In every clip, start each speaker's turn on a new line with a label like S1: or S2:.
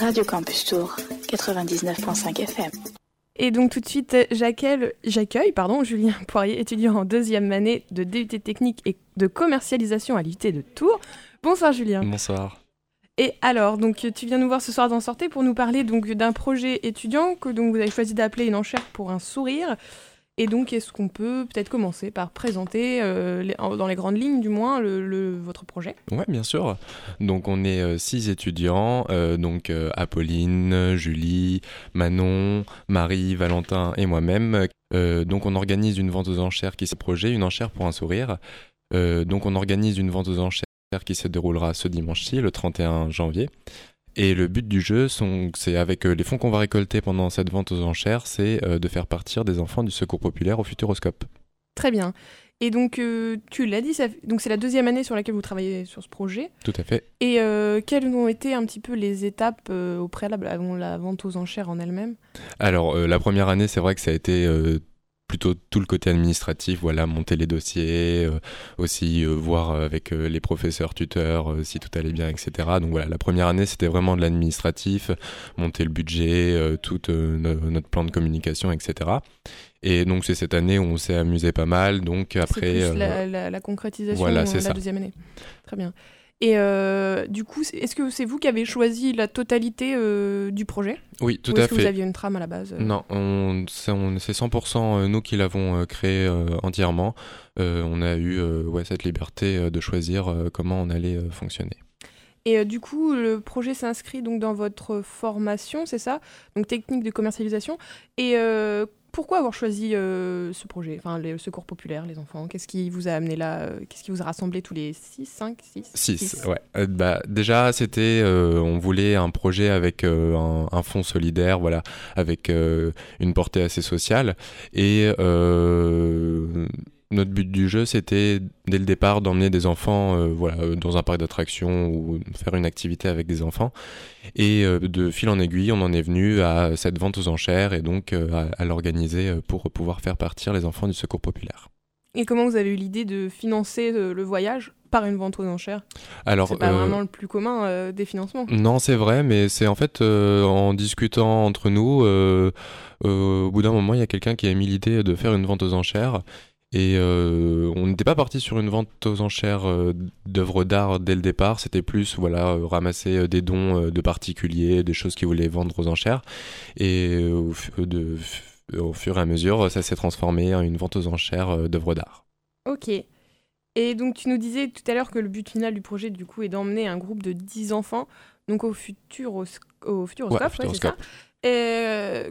S1: Radio Campus Tour, 99.5 FM.
S2: Et donc tout de suite, j'accueille Julien Poirier, étudiant en deuxième année de DUT technique et de commercialisation à l'UT de Tours. Bonsoir Julien.
S3: Bonsoir.
S2: Et alors, donc tu viens nous voir ce soir dans Sortez pour nous parler donc d'un projet étudiant que donc vous avez choisi d'appeler Une enchère pour un sourire. Et donc, est-ce qu'on peut peut-être commencer par présenter, dans les grandes lignes du moins, votre projet ?
S3: Ouais, bien sûr. Donc, on est 6 étudiants, Apolline, Julie, Manon, Marie, Valentin et moi-même. Donc, on organise une vente aux enchères qui s'est projet, Une enchère pour un sourire. Donc, on organise une vente aux enchères qui se déroulera ce dimanche-ci, le 31 janvier. Et le but du jeu, c'est avec les fonds qu'on va récolter pendant cette vente aux enchères, c'est de faire partir des enfants du Secours populaire au Futuroscope.
S2: Très bien. Et donc, tu l'as dit, donc c'est la deuxième année sur laquelle vous travaillez sur ce projet.
S3: Tout à fait.
S2: Et quelles ont été un petit peu les étapes au préalable avant la vente aux enchères en elle-même ?
S3: Alors, la première année, c'est vrai que ça a été plutôt tout le côté administratif, voilà, monter les dossiers, aussi voir avec les professeurs, tuteurs, si tout allait bien, etc. Donc voilà, la première année, c'était vraiment de l'administratif, monter le budget, tout notre plan de communication, etc. Et donc c'est cette année où on s'est amusé pas mal, donc après...
S2: C'est plus la concrétisation,
S3: voilà, c'est
S2: la
S3: ça.
S2: Deuxième année. Très bien. Et du coup, est-ce que c'est vous qui avez choisi la totalité du projet ?
S3: Oui, tout
S2: ou
S3: à
S2: est-ce que
S3: fait.
S2: vous aviez une trame à la base ?
S3: Non, c'est 100% nous qui l'avons créé entièrement. On a eu cette liberté de choisir comment on allait fonctionner.
S2: Et du coup, le projet s'inscrit donc dans votre formation, c'est ça ? Donc technique de commercialisation. Et pourquoi avoir choisi ce projet ? Enfin, le Secours populaire, les enfants, qu'est-ce qui vous a amené là ? Qu'est-ce qui vous a rassemblé tous les 6
S3: ouais. Déjà, c'était, on voulait un projet avec un fonds solidaire, voilà, avec une portée assez sociale. Et notre but du jeu, c'était dès le départ d'emmener des enfants dans un parc d'attractions ou faire une activité avec des enfants. Et de fil en aiguille, on en est venu à cette vente aux enchères et donc à l'organiser pour pouvoir faire partir les enfants du Secours populaire.
S2: Et comment vous avez eu l'idée de financer le voyage par une vente aux enchères ?
S3: Alors,
S2: c'est pas vraiment le plus commun des financements.
S3: Non, c'est vrai, mais c'est en fait en discutant entre nous, au bout d'un moment, il y a quelqu'un qui a mis l'idée de faire une vente aux enchères. Et on n'était pas parti sur une vente aux enchères d'œuvres d'art dès le départ, c'était plus ramasser des dons de particuliers, des choses qu'ils voulaient vendre aux enchères. Et au fur et à mesure, ça s'est transformé en une vente aux enchères d'œuvres d'art.
S2: Ok. Et donc tu nous disais tout à l'heure que le but final du projet du coup est d'emmener un groupe de 10 enfants donc au Futuroscope, c'est ça. Et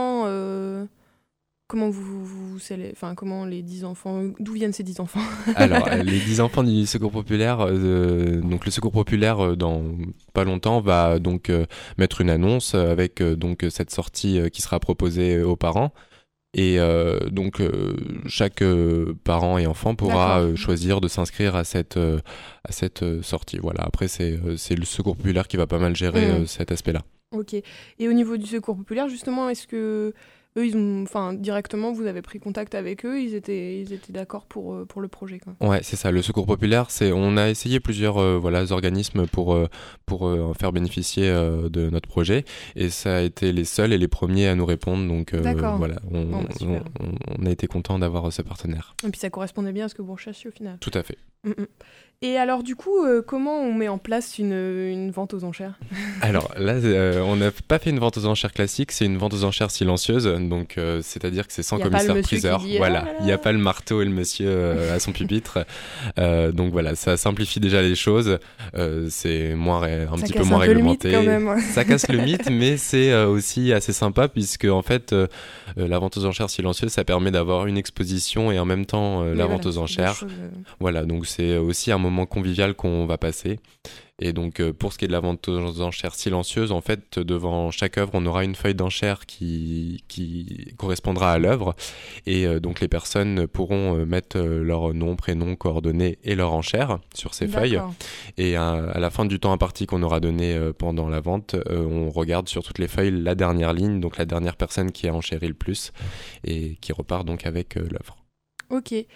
S2: comment comment les 10 enfants, d'où viennent ces 10 enfants ?
S3: Alors, les 10 enfants du Secours populaire, donc le Secours populaire, dans pas longtemps, va donc mettre une annonce avec donc cette sortie qui sera proposée aux parents. Et chaque parent et enfant pourra choisir de s'inscrire à cette sortie. Voilà. Après, c'est le Secours populaire qui va pas mal gérer cet aspect-là. Ok.
S2: Et au niveau du Secours populaire, justement, est-ce que eux, directement, vous avez pris contact avec eux, ils étaient d'accord pour le projet, quoi.
S3: Ouais, c'est ça. Le Secours populaire, on a essayé plusieurs organismes pour faire bénéficier de notre projet, et ça a été les seuls et les premiers à nous répondre. Donc on a été content d'avoir ce partenaire.
S2: Et puis ça correspondait bien à ce que vous recherchiez au final.
S3: Tout à fait.
S2: Et alors du coup, comment on met en place une vente aux enchères ?
S3: Alors là, on n'a pas fait une vente aux enchères classique, c'est une vente aux enchères silencieuse, donc c'est-à-dire que c'est sans commissaire-priseur. Voilà, il n'y a pas le marteau et le monsieur à son pupitre. Donc voilà, ça simplifie déjà les choses, c'est un petit peu moins réglementé.
S2: Quand même.
S3: Ça casse le mythe, mais c'est aussi assez sympa puisque en fait, la vente aux enchères silencieuse, ça permet d'avoir une exposition et en même temps la vente aux enchères. Voilà, donc c'est aussi un moment convivial qu'on va passer. Et donc pour ce qui est de la vente aux enchères silencieuse, en fait devant chaque œuvre on aura une feuille d'enchère qui correspondra à l'œuvre, et donc les personnes pourront mettre leur nom, prénom, coordonnées et leur enchère sur ces feuilles, et à la fin du temps imparti qu'on aura donné pendant la vente, on regarde sur toutes les feuilles la dernière ligne, donc la dernière personne qui a enchéri le plus et qui repart donc avec l'œuvre.
S2: Ok.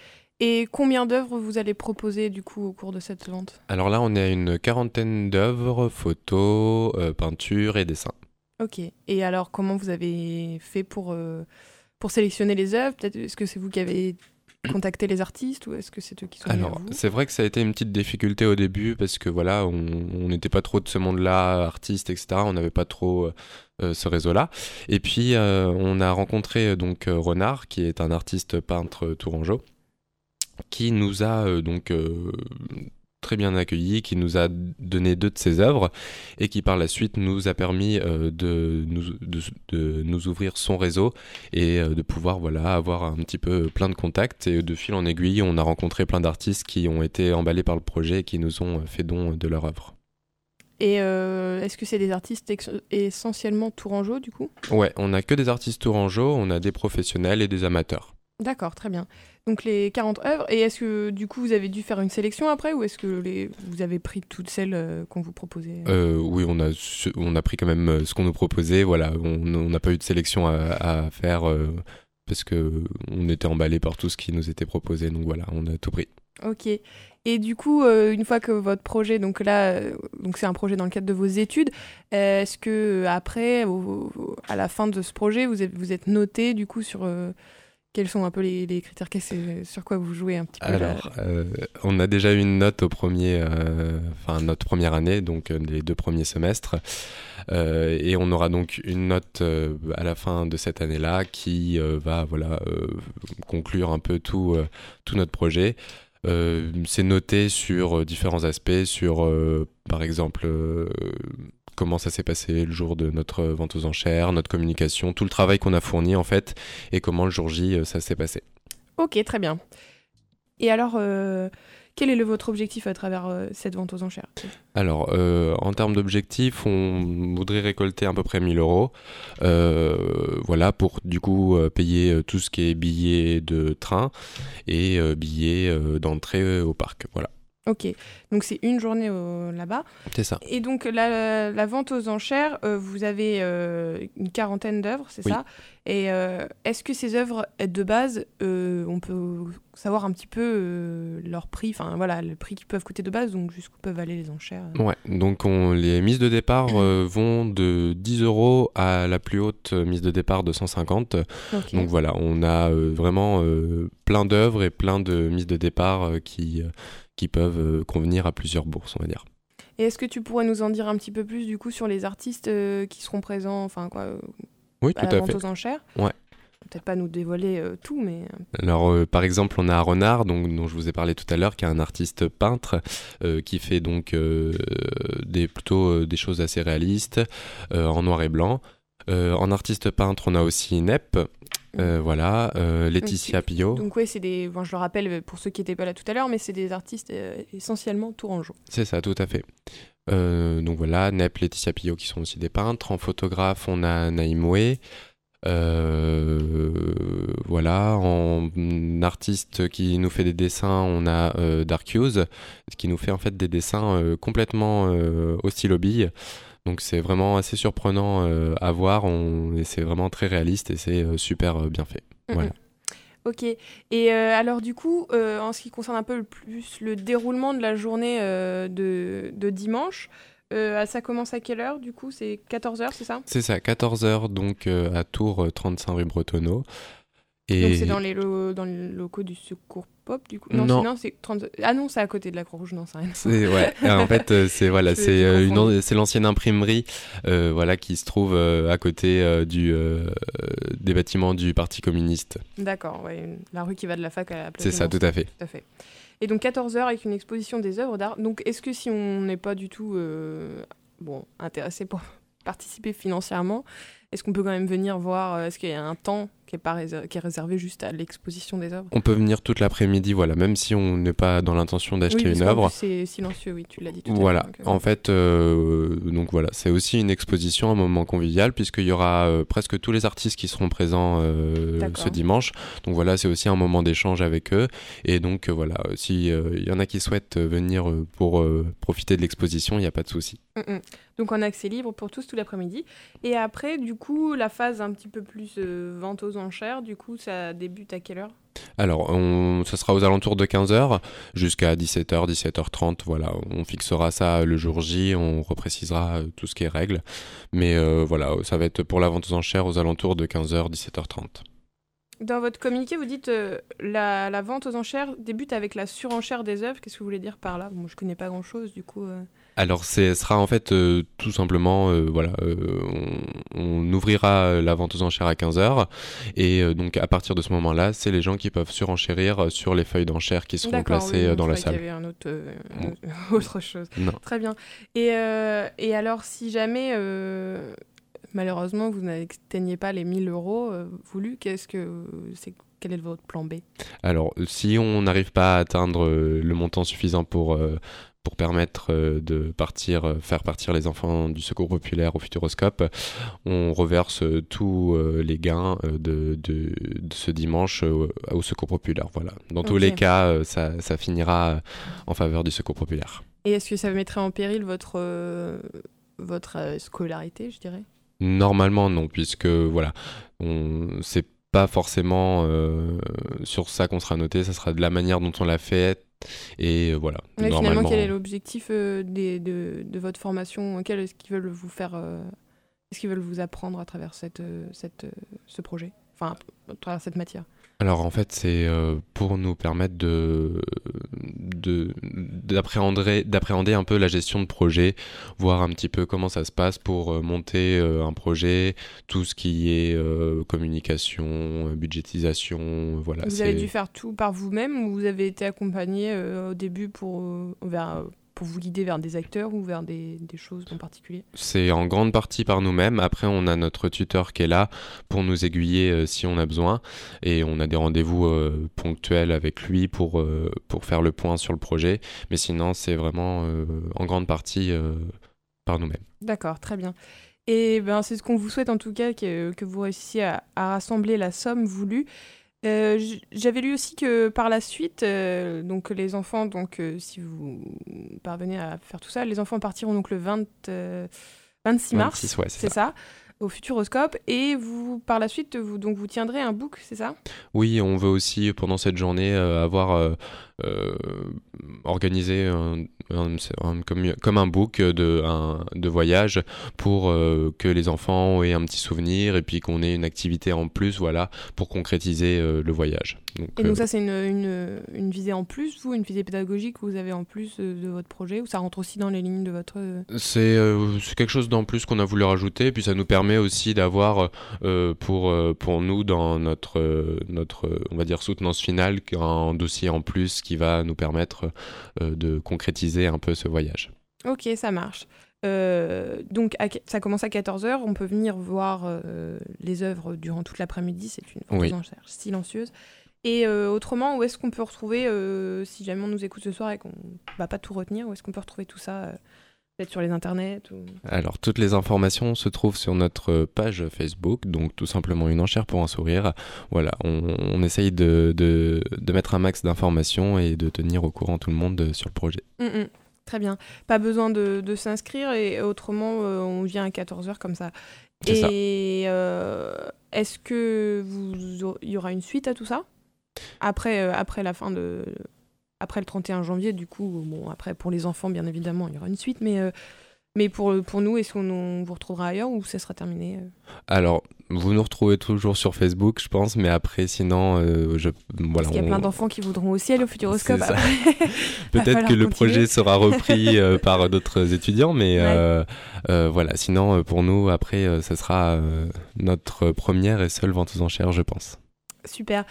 S2: Et combien d'œuvres vous allez proposer du coup au cours de cette vente ?
S3: Alors là, on est à une 40aine d'œuvres, photos, peintures et dessins.
S2: Ok. Et alors, comment vous avez fait pour sélectionner les œuvres ? Peut-être, est-ce que c'est vous qui avez contacté les artistes ou est-ce que c'est eux qui sont venus à
S3: Alors,
S2: vous ?
S3: c'est vrai que ça a été une petite difficulté au début parce que voilà, on n'était pas trop de ce monde-là, artistes, etc. On n'avait pas trop ce réseau-là. Et puis, on a rencontré donc Renard, qui est un artiste peintre tourangeau, qui nous a très bien accueillis, qui nous a donné 2 de ses œuvres et qui par la suite nous a permis de nous ouvrir son réseau et de pouvoir avoir un petit peu plein de contacts. Et de fil en aiguille, on a rencontré plein d'artistes qui ont été emballés par le projet et qui nous ont fait don de leur œuvre.
S2: Et est-ce que c'est des artistes essentiellement tourangeaux du coup ?
S3: Ouais, on n'a que des artistes tourangeaux, on a des professionnels et des amateurs.
S2: D'accord, très bien. Donc les 40 œuvres, et est-ce que du coup vous avez dû faire une sélection après ou est-ce que vous avez pris toutes celles qu'on vous proposait ?
S3: Oui, on a pris quand même ce qu'on nous proposait, voilà, on n'a pas eu de sélection à faire parce qu'on était emballés par tout ce qui nous était proposé, donc voilà, on a tout pris.
S2: Ok. Et du coup, une fois que votre projet, donc là, donc c'est un projet dans le cadre de vos études, est-ce que après, à la fin de ce projet, vous êtes noté du coup sur quels sont un peu les critères, sur quoi vous jouez un petit peu ?
S3: Alors, on a déjà eu une note notre première année, donc les 2 premiers semestres, et on aura donc une note à la fin de cette année-là qui va conclure un peu tout notre projet. C'est noté sur différents aspects, sur par exemple comment ça s'est passé le jour de notre vente aux enchères, notre communication, tout le travail qu'on a fourni en fait, et comment le jour J ça s'est passé.
S2: Ok, très bien. Et alors, quel est votre objectif à travers cette vente aux enchères ?
S3: Alors, en termes d'objectifs, on voudrait récolter à peu près 1 000 €, pour du coup payer tout ce qui est billets de train et billets d'entrée au parc, voilà.
S2: Ok, donc c'est une journée là-bas.
S3: C'est ça.
S2: Et donc la vente aux enchères, vous avez une 40aine d'œuvres, c'est ça ? Et est-ce que ces œuvres de base, on peut savoir un petit peu leur prix, enfin voilà, le prix qu'ils peuvent coûter de base, donc jusqu'où peuvent aller les enchères ?
S3: Ouais, donc les mises de départ vont de 10 € à la plus haute mise de départ de 150. Okay. Donc voilà, on a vraiment plein d'œuvres et plein de mises de départ qui peuvent convenir à plusieurs bourses, on va dire.
S2: Et est-ce que tu pourrais nous en dire un petit peu plus du coup sur les artistes qui seront présents,
S3: oui,
S2: à la vente aux enchères ?
S3: Ouais.
S2: Peut-être pas nous dévoiler tout, mais...
S3: Alors, par exemple, on a Renard, dont je vous ai parlé tout à l'heure, qui est un artiste peintre qui fait donc plutôt des choses assez réalistes, en noir et blanc. En artiste peintre, on a aussi Nep. Laetitia Pillot.
S2: Donc oui, je le rappelle pour ceux qui n'étaient pas là tout à l'heure, mais c'est des artistes essentiellement tourangeaux.
S3: C'est ça, tout à fait. Donc voilà, Nep, Laetitia Pillot qui sont aussi des peintres. En photographe, on a Naïm Way. En artiste qui nous fait des dessins, on a Dark Hughes, qui nous fait en fait des dessins complètement au stylo bille. Donc c'est vraiment assez surprenant à voir, et c'est vraiment très réaliste et c'est super bien fait. Voilà.
S2: Ok, et alors du coup, en ce qui concerne un peu plus le déroulement de la journée de dimanche, ça commence à quelle heure du coup ? C'est 14h, c'est ça ? C'est ça,
S3: 14h donc à Tours, 35 rue Bretonneau.
S2: Et... Donc c'est dans les locaux du Secours Pop du coup ? Non, c'est 30... Ah non, c'est à côté de la Croix-Rouge, non, c'est rien.
S3: Ouais, en fait c'est l'ancienne imprimerie qui se trouve à côté des bâtiments du Parti communiste.
S2: D'accord, ouais, la rue qui va de la fac à la place.
S3: C'est ça, tout à fait.
S2: Tout à fait. Et donc 14h avec une exposition des œuvres d'art. Donc est-ce que si on n'est pas du tout intéressé pour participer financièrement, est-ce qu'on peut quand même venir voir, est-ce qu'il y a un temps qui est réservé juste à l'exposition des œuvres ?
S3: On peut venir toute l'après-midi, même si on n'est pas dans l'intention d'acheter une œuvre.
S2: C'est silencieux, oui, tu l'as dit tout à l'heure.
S3: Voilà, en fait, c'est aussi une exposition, un moment convivial, puisqu'il y aura presque tous les artistes qui seront présents ce dimanche. Donc voilà, c'est aussi un moment d'échange avec eux. Et donc s'il y en a qui souhaitent venir pour profiter de l'exposition, il n'y a pas de souci.
S2: Donc en accès libre pour tous tout l'après-midi. Et après, du coup, la phase un petit peu plus vente aux enchères, du coup, ça débute à quelle heure ?
S3: Alors, ce sera aux alentours de 15h jusqu'à 17h, 17h30. Voilà, on fixera ça le jour J, on reprécisera tout ce qui est règles. Mais voilà, ça va être pour la vente aux enchères aux alentours de 15h, 17h30.
S2: Dans votre communiqué, vous dites la vente aux enchères débute avec la surenchère des œuvres. Qu'est-ce que vous voulez dire par là ? Bon, je connais pas grand-chose, du coup.
S3: Alors, ce sera en fait tout simplement, on ouvrira la vente aux enchères à 15h. Et donc, à partir de ce moment-là, c'est les gens qui peuvent surenchérir sur les feuilles d'enchères qui seront placées dans la salle.
S2: D'accord, oui, il y avait autre chose.
S3: Non.
S2: Très bien. Et alors, si jamais... malheureusement, vous n'atteignez pas les 1 000 euros voulus. Quel est votre plan B ?
S3: Alors, si on n'arrive pas à atteindre le montant suffisant pour permettre de faire partir les enfants du Secours populaire au Futuroscope, on reverse tous les gains de ce dimanche au Secours populaire. Voilà. Dans tous les cas, ça finira en faveur du Secours populaire.
S2: Et est-ce que ça mettrait en péril votre scolarité, je dirais ?
S3: Normalement non, puisque voilà, c'est pas forcément sur ça qu'on sera noté, ça sera de la manière dont on l'a fait. Et voilà.
S2: Mais finalement, quel est l'objectif de votre formation ? Est-ce qu'ils veulent vous faire, est-ce qu'ils veulent vous apprendre à travers ce projet, enfin à travers cette matière ?
S3: Alors en fait, c'est pour nous permettre d'appréhender un peu la gestion de projet, voir un petit peu comment ça se passe pour monter un projet, tout ce qui est communication, budgétisation, voilà.
S2: Vous avez dû faire tout par vous-même ou vous avez été accompagné au début pour vous guider vers des acteurs ou vers des choses en particulier ?
S3: C'est en grande partie par nous-mêmes. Après, on a notre tuteur qui est là pour nous aiguiller si on a besoin. Et on a des rendez-vous ponctuels avec lui pour faire le point sur le projet. Mais sinon, c'est vraiment en grande partie par nous-mêmes.
S2: D'accord, très bien. Et c'est ce qu'on vous souhaite en tout cas, que vous réussissiez à rassembler la somme voulue. J'avais lu aussi que par la suite, donc les enfants, si vous parvenez à faire tout ça, les enfants partiront donc le 26 mars,
S3: 26, ouais, c'est
S2: ça, au Futuroscope, et par la suite, vous tiendrez un book, c'est ça ?
S3: Oui, on veut aussi pendant cette journée avoir organisé comme un book de voyage pour que les enfants aient un petit souvenir et puis qu'on ait une activité en plus, voilà, pour concrétiser le voyage.
S2: Donc ça, c'est une visée en plus, une visée pédagogique que vous avez en plus de votre projet, ou ça rentre aussi dans les lignes de votre...
S3: C'est quelque chose d'en plus qu'on a voulu rajouter, puis ça nous permet aussi d'avoir pour nous dans notre on va dire soutenance finale un dossier en plus qui va nous permettre de concrétiser un peu ce voyage.
S2: Ok, ça marche. Donc ça commence à 14h, on peut venir voir les œuvres durant toute l'après-midi, c'est une vente aux enchères silencieuse. Et autrement, où est-ce qu'on peut retrouver, si jamais on nous écoute ce soir et qu'on ne va pas tout retenir, où est-ce qu'on peut retrouver tout ça peut-être sur les internets ou...
S3: Alors, toutes les informations se trouvent sur notre page Facebook, donc tout simplement une enchère pour un sourire. Voilà, on essaye de mettre un max d'informations et de tenir au courant tout le monde sur le projet.
S2: Très bien. Pas besoin de s'inscrire et autrement, on vient à 14h comme ça.
S3: C'est ça.
S2: Est-ce que il y aura une suite à tout ça ? Après la fin de... Après le 31 janvier, du coup, après pour les enfants, bien évidemment, il y aura une suite, mais pour nous, est-ce qu'on vous retrouvera ailleurs ou ça sera terminé ?
S3: Alors, vous nous retrouvez toujours sur Facebook, je pense, mais après, sinon,
S2: Parce qu'il y a plein d'enfants qui voudront aussi aller au Futuroscope.
S3: Peut-être que le projet sera repris par d'autres étudiants, mais voilà. Sinon, pour nous, après, ce sera notre première et seule vente aux enchères, je pense.
S2: Super.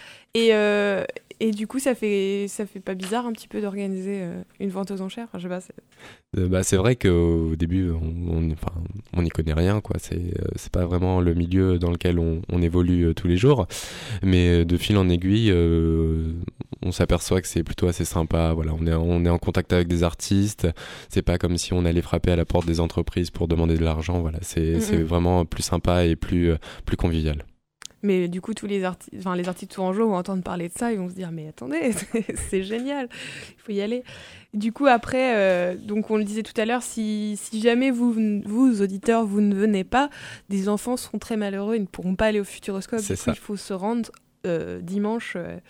S2: Et du coup, ça fait pas bizarre un petit peu d'organiser une vente aux enchères ? Enfin, je sais pas.
S3: C'est vrai qu'au début, on n'y connaît rien, quoi. C'est pas vraiment le milieu dans lequel on évolue tous les jours. Mais de fil en aiguille, on s'aperçoit que c'est plutôt assez sympa. Voilà, on est en contact avec des artistes. C'est pas comme si on allait frapper à la porte des entreprises pour demander de l'argent. Voilà, c'est vraiment plus sympa et plus convivial.
S2: Mais du coup, tous les artistes tourangeaux vont entendre parler de ça, ils vont se dire « Mais attendez, c'est génial, il faut y aller ». Du coup, après, donc on le disait tout à l'heure, si jamais vous, auditeurs, vous ne venez pas, des enfants seront très malheureux, ils ne pourront pas aller au Futuroscope. Du coup, il faut se rendre dimanche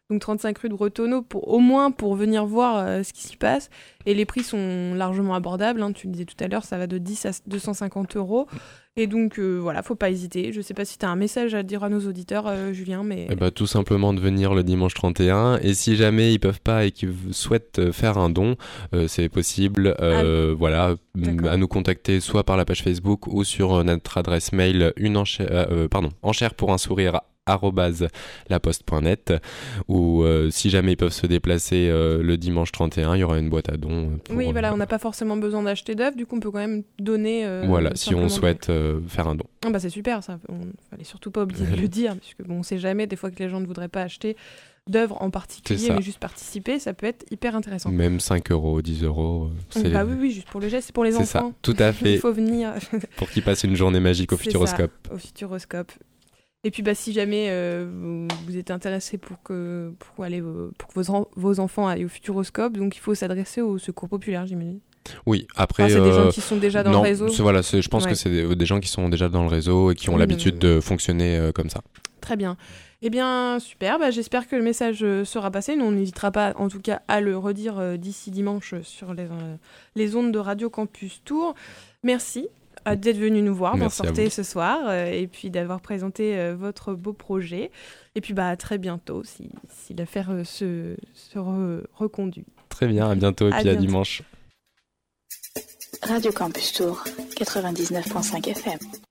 S2: donc 35 rue de Bretonneau, au moins pour venir voir ce qui s'y passe. Et les prix sont largement abordables, hein, tu le disais tout à l'heure, ça va de 10 à 250 €. Et donc voilà, faut pas hésiter. Je sais pas si tu as un message à dire à nos auditeurs, Julien, mais...
S3: tout simplement de venir le dimanche 31. Et si jamais ils peuvent pas et qu'ils souhaitent faire un don, c'est possible. Voilà, à nous contacter soit par la page Facebook ou sur notre adresse mail enchère pour un sourire @laposte.net, ou si jamais ils peuvent se déplacer le dimanche 31, il y aura une boîte à dons.
S2: Oui, voilà, on n'a pas forcément besoin d'acheter d'œufs, du coup on peut quand même donner.
S3: Voilà, si on souhaite faire un don.
S2: Ah bah c'est super, ça. On fallait surtout pas oublier de le dire, parce que on sait jamais, des fois que les gens ne voudraient pas acheter d'œuvres en particulier, mais juste participer, ça peut être hyper intéressant.
S3: Même 5 €, 10 €.
S2: Oui, juste pour le geste, c'est pour les enfants.
S3: C'est ça, tout à fait.
S2: Il faut venir. Pour
S3: qu'ils passent une journée magique au Futuroscope.
S2: Ça, au Futuroscope. Et puis si jamais vous êtes intéressé pour que vos enfants aillent au Futuroscope, donc il faut s'adresser au Secours Populaire, j'imagine.
S3: Oui, après...
S2: c'est des gens qui sont déjà dans le réseau.
S3: Voilà, je pense que c'est des gens qui sont déjà dans le réseau et qui ont l'habitude de fonctionner comme ça.
S2: Très bien. Eh bien, super. J'espère que le message sera passé. Nous, on n'hésitera pas, en tout cas, à le redire d'ici dimanche sur les ondes de Radio Campus Tours. Merci d'être venu nous voir, d'en sortir ce soir, et puis d'avoir présenté votre beau projet. Et puis à très bientôt, si l'affaire se reconduit.
S3: Très bien, à bientôt, et puis à dimanche.
S1: Radio Campus Tours, 99.5 FM.